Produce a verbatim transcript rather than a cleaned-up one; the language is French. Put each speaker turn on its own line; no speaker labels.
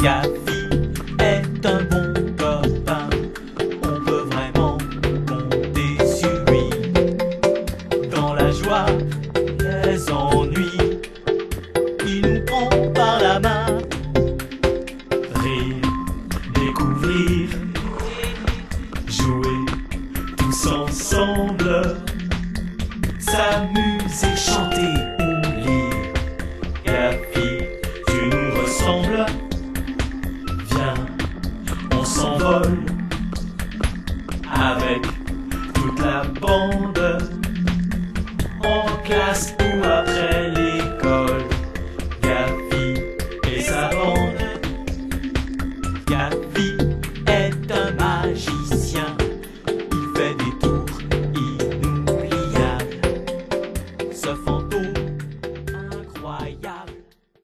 Gafi est un bon copain, on peut vraiment compter sur lui. Dans la joie, les ennuis, il nous prend par la main. Rire, découvrir, jouer tous ensemble, s'amuser, chanter ou lire. Gafi, tu nous ressembles, viens, on s'envole avec toute la bande, en classe ou après l'école. Gafi et sa bande. Gafi est un magicien, il fait des tours inoubliables. Ce fantôme incroyable.